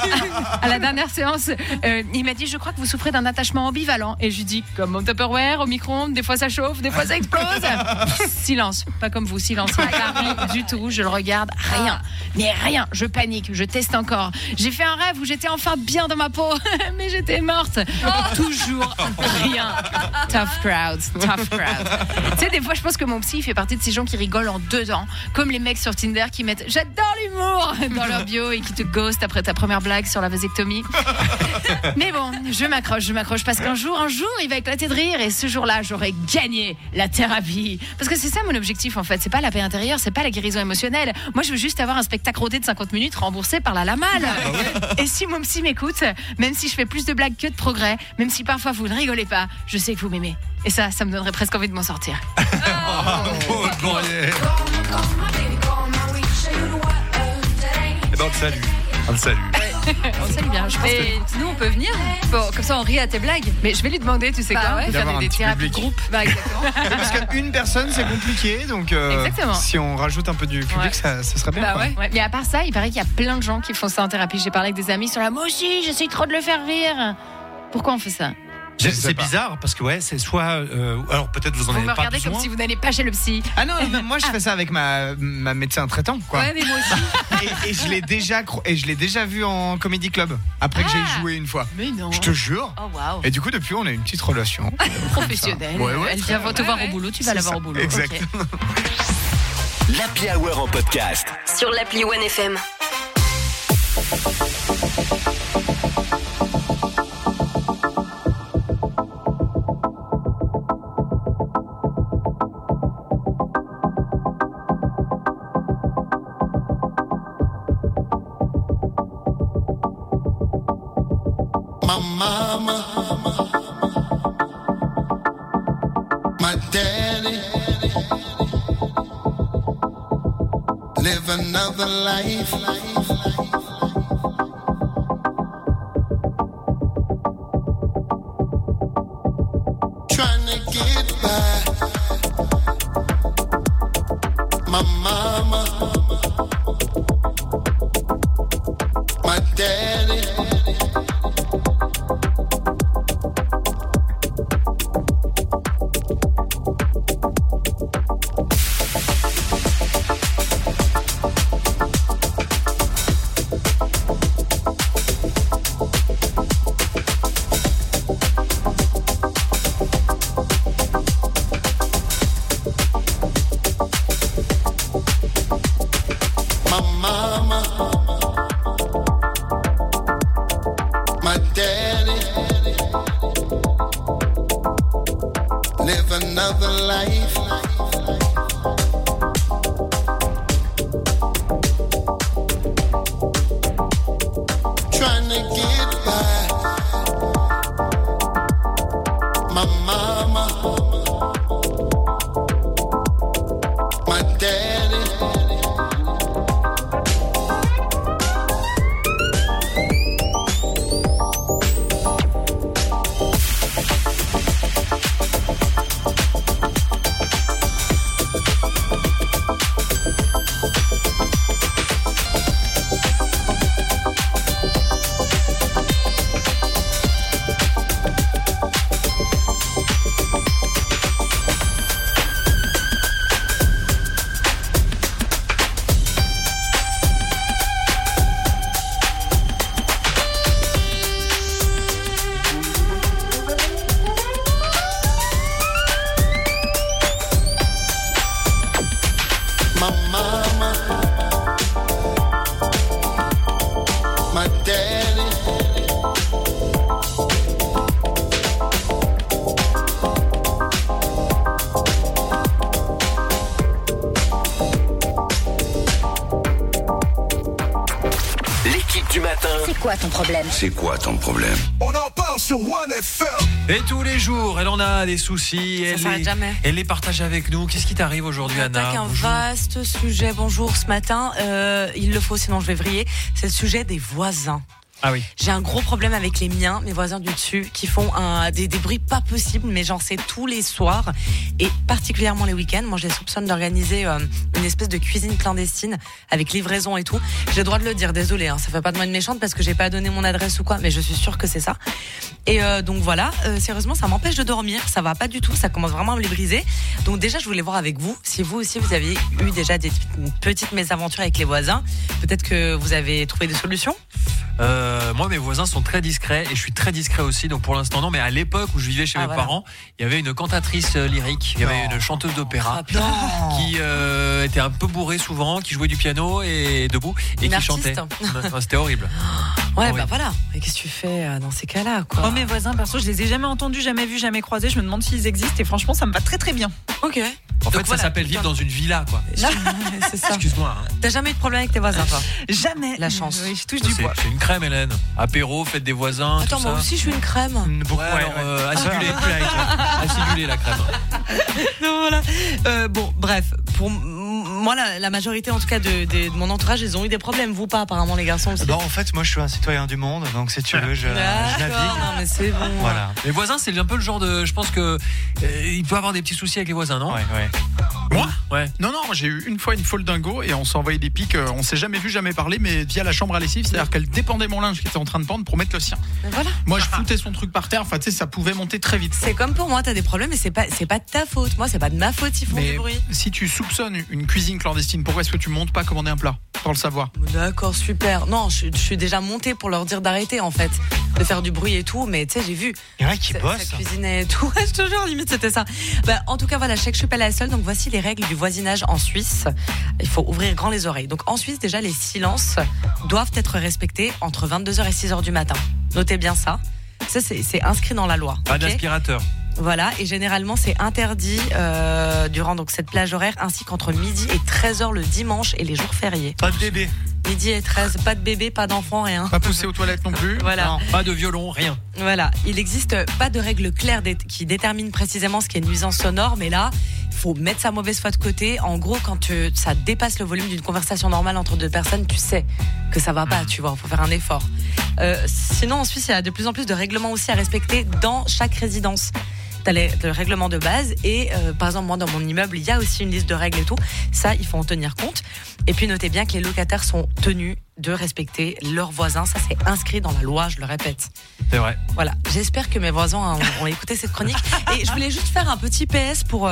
À la dernière séance, il m'a dit, je crois que vous souffrez d'un attachement ambivalent. Et je lui dis, comme mon Tupperware au micro-ondes, des fois ça chauffe, des fois ça explose. Silence, pas comme vous, silence. Rien du tout, je le regarde, rien. Mais rien, je panique, je teste encore. J'ai fait un rêve où j'étais enfin bien dans ma peau, mais j'étais morte. Toujours rien. Tough crowd. Tu sais, des fois, je pense que mon psy il fait partie de ces gens qui rigolent en dedans, comme les mecs sur Tinder qui mettent « j'adore l'humour » dans leur bio et qui te ghostent après ta première blague sur la vasectomie. Mais bon, je m'accroche parce qu'un jour, il va éclater de rire et ce jour-là, j'aurai gagné la thérapie. Parce que c'est ça mon objectif en fait, c'est pas la paix intérieure, c'est pas la guérison émotionnelle. Moi, je veux juste avoir un spectacle rodé de 50 minutes remboursé par la Lamal. Et si mon psy m'écoute, même si je fais plus de blagues que de progrès, même si parfois vous ne rigolez pas, je sais que vous m'aimez. Et ça me donnerait presque envie de m'en sortir. Et donc, salut. On le salue. On salue bien. Je pense que nous, on peut venir. Bon, comme ça, on rit à tes blagues. Mais je vais lui demander, tu sais quoi, faire des thérapies de groupe. Bah, exactement. Parce qu'une personne, c'est compliqué. Donc, si on rajoute un peu du public, ça serait bien. Bah, ouais. Mais à part ça, il paraît qu'il y a plein de gens qui font ça en thérapie. J'ai parlé avec des amis sur la moi aussi, j'essaye trop de le faire rire. Pourquoi on fait ça? C'est bizarre parce que c'est soit alors peut-être vous en avez pas besoin. Vous me regardez comme si vous n'allez pas chez le psy. Ah non, moi je fais ça avec ma médecin traitant quoi. Ouais, mais moi aussi. et je l'ai déjà vu en comedy club après que j'ai joué une fois. Mais non. Je te jure. Oh waouh. Et du coup depuis on a une petite relation professionnelle. Elle vient te voir au boulot, tu vas la voir au boulot. Exactement. Okay. L'Happy Hour en podcast sur l'appli One FM. My mama, my daddy, live another life. Trying to get by. My mama, my daddy. quoi ton problème? C'est quoi ton problème? On en parle sur One FM. Et tous les jours, elle en a des soucis. Elle les partage avec nous. Qu'est-ce qui t'arrive aujourd'hui, Anna? Un vaste sujet. Bonjour, ce matin, il le faut, sinon je vais vriller. C'est le sujet des voisins. Ah oui. J'ai un gros problème avec les miens, mes voisins du dessus, qui font des bruits pas possibles, mais j'en sais tous les soirs, et particulièrement les week-ends. Moi, je les soupçonne d'organiser une espèce de cuisine clandestine avec livraison et tout. J'ai le droit de le dire, désolé, ça fait pas de moi une méchante parce que j'ai pas donné mon adresse ou quoi, mais je suis sûre que c'est ça. Et donc voilà, sérieusement, ça m'empêche de dormir, ça va pas du tout, ça commence vraiment à me les briser. Donc déjà, je voulais voir avec vous, si vous aussi vous aviez eu déjà des petites mésaventures avec les voisins, peut-être que vous avez trouvé des solutions. Moi, mes voisins sont très discrets et je suis très discret aussi, donc pour l'instant non. Mais à l'époque où je vivais chez mes parents, il y avait une cantatrice lyrique, il y avait une chanteuse d'opéra qui était un peu bourrée souvent, qui jouait du piano et debout et qui chantait. C'était horrible. Ouais, bah voilà. Et qu'est-ce que tu fais dans ces cas-là, quoi? Moi, mes voisins, perso, je les ai jamais entendus, jamais vus, jamais croisés. Je me demande s'ils existent et franchement, ça me va très très bien. Ok. En fait, ça s'appelle vivre dans une villa, quoi. C'est ça. Excuse-moi. T'as jamais eu de problème avec tes voisins, toi? Jamais. La chance. Oui, je touche du bois. C'est une crème, Hélène. Apéro, fête des voisins. Attends, tout moi ça. aussi, je suis une crème. Acidulée. Acidulée, la crème. Non, voilà. Bon, bref. Pour moi, la majorité, en tout cas, de mon entourage, ils ont eu des problèmes. Vous pas, apparemment, les garçons aussi. En fait, moi, je suis un citoyen du monde, donc si tu veux, je navigue. Non, mais c'est bon. Voilà. Les voisins, c'est un peu le genre de. Je pense que il peut avoir des petits soucis avec les voisins, non? Ouais. Moi? Ouais. Non, moi j'ai eu une fois une folle dingo et on s'est envoyé des pics. On s'est jamais vu, jamais parlé, mais via la chambre à lessive, c'est-à-dire qu'elle dépendait mon linge qui était en train de pendre pour mettre le sien. Voilà. Moi, je foutais son truc par terre. Enfin, tu sais, ça pouvait monter très vite. C'est comme pour moi, t'as des problèmes, mais c'est pas de ta faute. Moi, c'est pas de ma faute, ils font du bruit. Si tu soupçonnes une cuisine clandestine, pourquoi est-ce que tu montes pas commander un plat pour le savoir? D'accord, super. Non, je suis déjà montée pour leur dire d'arrêter, en fait, de faire du bruit et tout, mais tu sais, j'ai vu. Il y en a qui bossent. Ça cuisinait et tout. Je te jure, limite, c'était ça. En tout cas, voilà, je sais que je suis pas la seule. Donc voici les règles du voisinage en Suisse. Il faut ouvrir grand les oreilles. Donc en Suisse, déjà, les silences doivent être respectés entre 22h et 6h du matin. Notez bien ça. Ça, c'est inscrit dans la loi. Pas d'aspirateur. Voilà, et généralement c'est interdit durant donc cette plage horaire, ainsi qu'entre midi et 13h le dimanche et les jours fériés. Pas de bébé. Midi et 13, pas de bébé, pas d'enfant, rien. Pas pousser aux toilettes non plus. Voilà. Non, pas de violon, rien. Voilà, il n'existe pas de règles claires qui déterminent précisément ce qui est une nuisance sonore, mais là, il faut mettre sa mauvaise foi de côté. En gros, quand ça dépasse le volume d'une conversation normale entre deux personnes, tu sais que ça va pas, tu vois, il faut faire un effort. Sinon, en Suisse, il y a de plus en plus de règlements aussi à respecter dans chaque résidence. T'as le règlement de base et par exemple moi dans mon immeuble il y a aussi une liste de règles et tout, ça il faut en tenir compte. Et puis notez bien que les locataires sont tenus de respecter leurs voisins, ça c'est inscrit dans la loi, je le répète. C'est vrai. Voilà, j'espère que mes voisins ont écouté cette chronique. Et je voulais juste faire un petit PS pour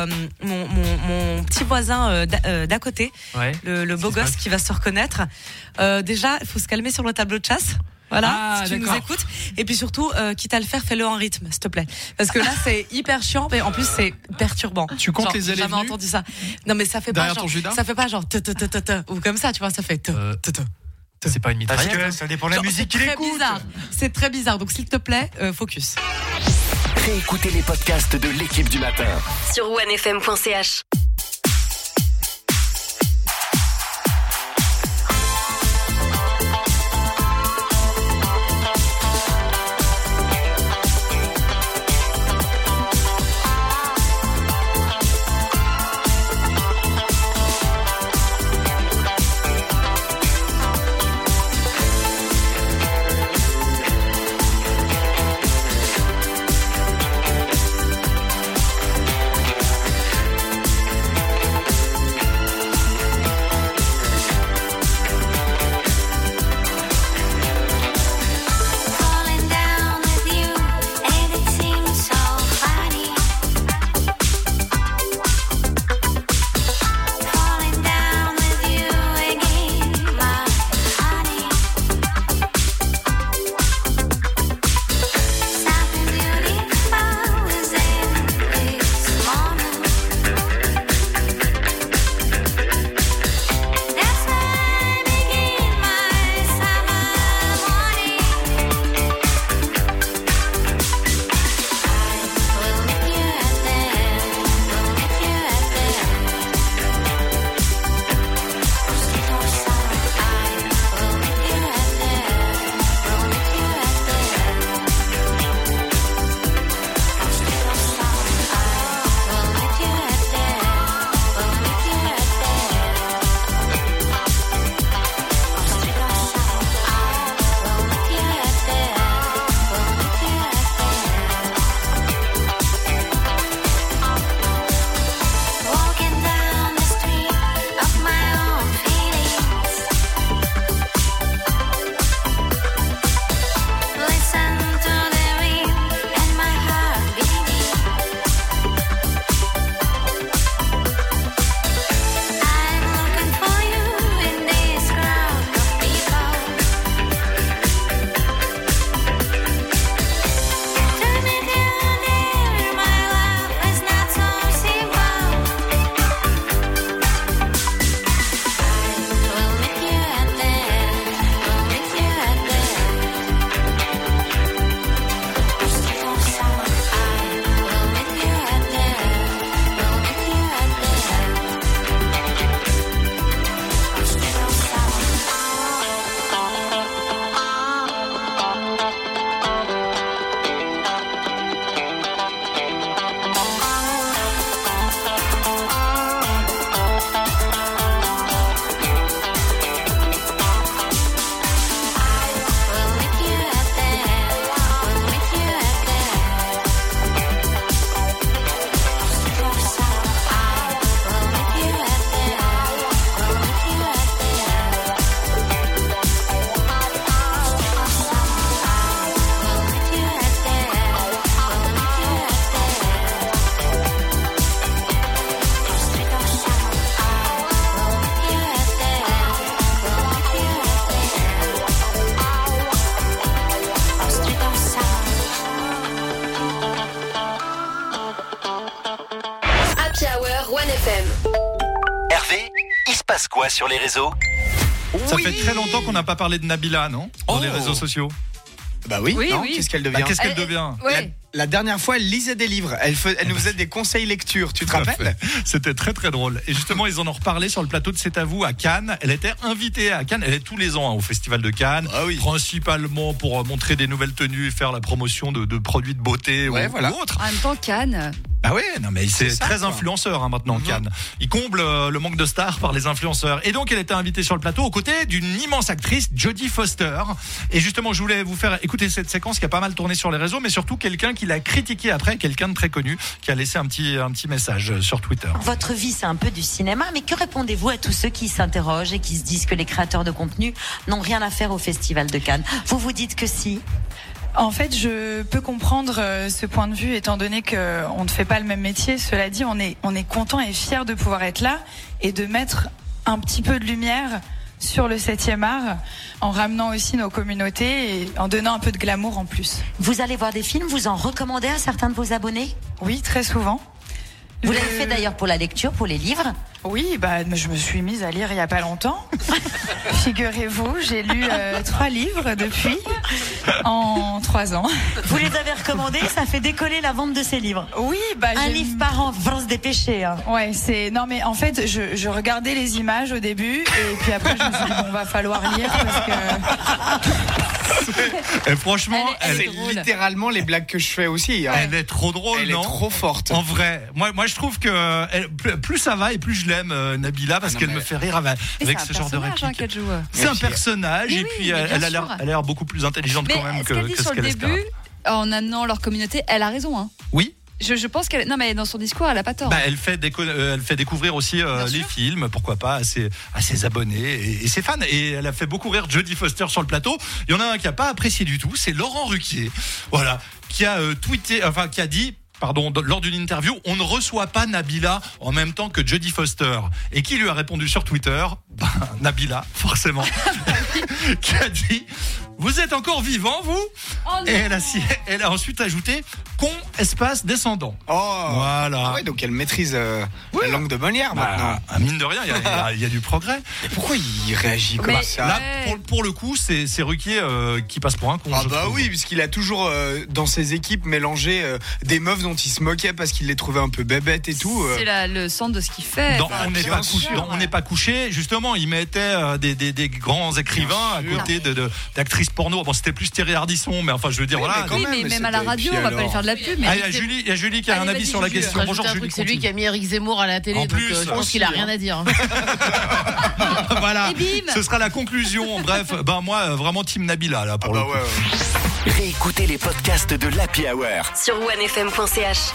mon petit voisin d'à côté, le beau gosse qui va se reconnaître. Déjà il faut se calmer sur le tableau de chasse. Voilà, si tu nous écoutes. Et puis surtout, quitte à le faire, fais-le en rythme, s'il te plaît. Parce que là, c'est hyper chiant, mais en plus, c'est perturbant. Tu comptes les élèves J'ai jamais entendu ça. Non, mais ça fait pas genre, ça fait pas genre ou comme ça, tu vois, ça fait C'est pas une mitraillette. Parce que ça dépend de la musique qu'il écoute. C'est très bizarre. Donc, s'il te plaît, focus. Réécoutez les podcasts de l'équipe du matin sur onefm.ch. l'Happy Hour 1FM. Hervé, il se passe quoi sur les réseaux? Ça fait très longtemps qu'on n'a pas parlé de Nabila, non? Dans les réseaux sociaux. Bah oui, Oui, non, oui. qu'est-ce qu'elle devient? Qu'est-ce qu'elle devient? Ouais. La dernière fois, elle lisait des livres. Elle nous faisait des conseils lecture. Tu te rappelles? C'était très très drôle. Et justement, ils en ont reparlé sur le plateau de C'est à vous à Cannes. Elle était invitée à Cannes. Elle est tous les ans au Festival de Cannes, principalement pour montrer des nouvelles tenues et faire la promotion de produits de beauté ou autre. En même temps, Cannes. Ah ouais, non mais c'est ça, très quoi. influenceur maintenant Cannes. Il comble le manque de stars par les influenceurs. Et donc elle était invitée sur le plateau aux côtés d'une immense actrice, Jodie Foster. Et justement, je voulais vous faire écouter cette séquence qui a pas mal tourné sur les réseaux, mais surtout quelqu'un qui l'a critiqué après, quelqu'un de très connu qui a laissé un petit message sur Twitter. Votre vie, c'est un peu du cinéma, mais que répondez-vous à tous ceux qui s'interrogent et qui se disent que les créateurs de contenu n'ont rien à faire au Festival de Cannes? Vous vous dites que si? En fait, je peux comprendre ce point de vue, étant donné qu'on ne fait pas le même métier. Cela dit, on est content et fier de pouvoir être là et de mettre un petit peu de lumière sur le 7e art, en ramenant aussi nos communautés et en donnant un peu de glamour en plus. Vous allez voir des films, vous en recommandez à certains de vos abonnés? Oui, très souvent. Vous l'avez fait d'ailleurs pour la lecture, pour les livres? Oui, je me suis mise à lire il y a pas longtemps. Figurez-vous, j'ai lu 3 livres depuis en 3 ans. Vous les avez recommandés, ça fait décoller la vente de ces livres. Oui, un livre par an, faut se dépêcher. Hein. Ouais, non mais en fait, je regardais les images au début et puis après je me suis dit bon, va falloir lire parce que. Et franchement, c'est littéralement les blagues que je fais aussi. Hein. Elle est trop drôle, elle non? Elle est trop forte. En vrai, moi je trouve que plus ça va et plus je l'aime, Nabila, parce qu'elle me fait rire avec ce genre de réplique. Qu'elle joue. C'est un personnage et puis elle a l'air beaucoup plus intelligente quand même que ce qu'elle espère. Sur le début, en amenant leur communauté, elle a raison. Hein. Oui. Je pense qu'elle. Non, mais dans son discours, elle a pas tort. Elle fait découvrir aussi les films, pourquoi pas, à ses abonnés et ses fans. Et elle a fait beaucoup rire Jodie Foster sur le plateau. Il y en a un qui a pas apprécié du tout, c'est Laurent Ruquier. Voilà, qui a qui a dit. Lors d'une interview, on ne reçoit pas Nabila en même temps que Jodie Foster. Et qui lui a répondu sur Twitter? Nabila, forcément. Qui a dit: vous êtes encore vivant, vous? Et elle a ensuite ajouté: espace descendant. Oh, voilà. Ah ouais, donc elle maîtrise la langue de Molière maintenant. Mine de rien, il y a du progrès. Mais pourquoi il réagit comme ça? Là, pour le coup, c'est Ruquier qui passe pour un con. Ah bah oui, puisqu'il a toujours dans ses équipes mélangé des meufs dont il se moquait parce qu'il les trouvait un peu bébêtes et tout. C'est le centre de ce qu'il fait. On n'est pas couché. Justement, il mettait des grands écrivains à côté d'actrices porno. Bon, c'était plus Thierry Ardisson, mais enfin, je veux dire, voilà. Mais même à la radio, on va pas lui faire de la pub. Il y a Julie qui a un avis sur la question. Bonjour Julie. C'est lui qui a mis Eric Zemmour à la télé. Donc je pense qu'il a rien à dire. Voilà. Ce sera la conclusion. Bref, moi, vraiment team Nabila là pour le coup. Ouais. Réécoutez les podcasts de l'Happy Hour sur onefm.ch.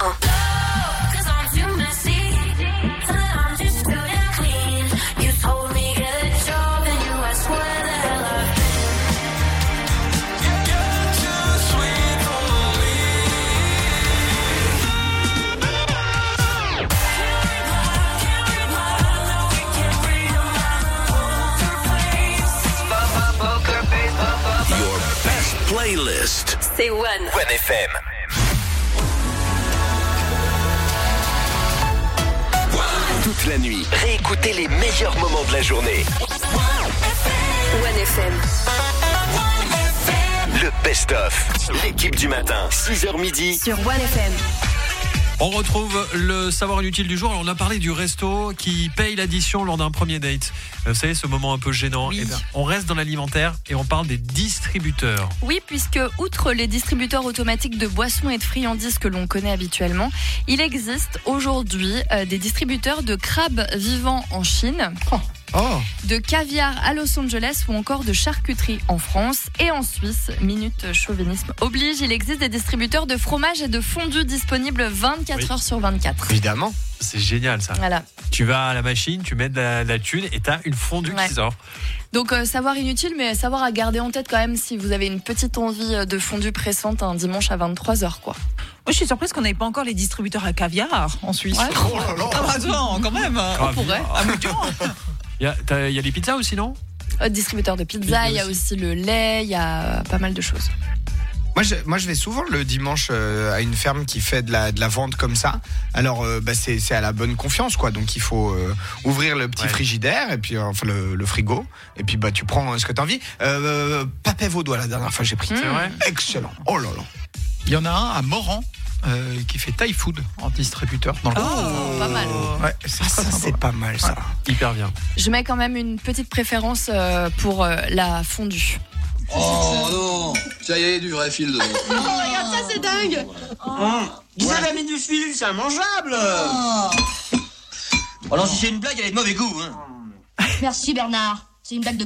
Your best playlist. C'est One. One FM. Toute la nuit, réécoutez les meilleurs moments de la journée. One FM. Le best-of. L'équipe du matin, 6h midi. Sur One FM. On retrouve le savoir inutile du jour. Alors, on a parlé du resto qui paye l'addition lors d'un premier date. Vous savez, ce moment un peu gênant. Oui. Eh ben, on reste dans l'alimentaire et on parle des distributeurs. Oui, puisque outre les distributeurs automatiques de boissons et de friandises que l'on connaît habituellement, il existe aujourd'hui des distributeurs de crabes vivants en Chine. De caviar à Los Angeles ou encore de charcuterie en France et en Suisse. Minute chauvinisme oblige, il existe des distributeurs de fromage et de fondue disponibles 24 heures sur 24. Évidemment. C'est génial ça. Voilà. Tu vas à la machine, tu mets de la thune et t'as une fondue qui sort. Donc savoir inutile, mais savoir à garder en tête quand même si vous avez une petite envie de fondue pressante un dimanche à 23h quoi. Moi, je suis surprise qu'on n'ait pas encore les distributeurs à caviar en Suisse. Ouais. Oh là là. Ah, attends, quand même. On pourrait. Il y a les pizzas aussi, non? Distributeur de pizza, il y a aussi le lait, il y a pas mal de choses. Moi, je vais souvent le dimanche à une ferme qui fait de la vente comme ça. Alors, c'est à la bonne confiance, quoi. Donc, il faut ouvrir le petit frigidaire et puis enfin le frigo. Et puis, tu prends ce que tu as envie. Papet vaudois, la dernière fois, j'ai pris. C'est vrai. Excellent. Oh là là. Il y en a un à Moran. Qui fait Thai Food en distributeur dans le pas mal. Ouais, c'est pas mal ça. Hyper bien. Je mets quand même une petite préférence pour la fondue. Oh non, ça y est, du vrai fil dedans. Oh, regarde ça, c'est dingue. Vous avez mis du fil, c'est immangeable. Alors si c'est une blague, elle est de mauvais goût. Merci Bernard, c'est une blague de